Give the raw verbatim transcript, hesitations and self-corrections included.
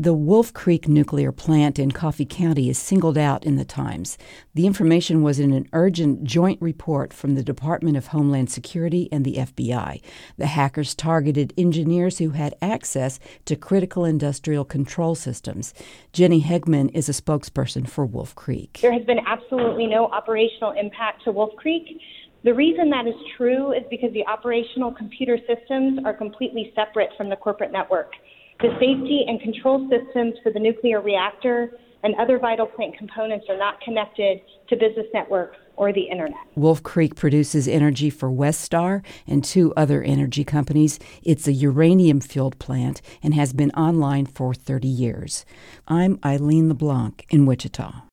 The Wolf Creek nuclear plant in Coffee County is singled out in the Times. The information was in an urgent joint report from the Department of Homeland Security and the F B I. The hackers targeted engineers who had access to critical industrial control systems. Jenny Hegman is a spokesperson for Wolf Creek. There has been absolutely no operational impact to Wolf Creek. The reason that is true is because the operational computer systems are completely separate from the corporate network. The safety and control systems for the nuclear reactor and other vital plant components are not connected to business networks or the internet. Wolf Creek produces energy for Westar and two other energy companies. It's a uranium-fueled plant and has been online for thirty years. I'm Eileen LeBlanc in Wichita.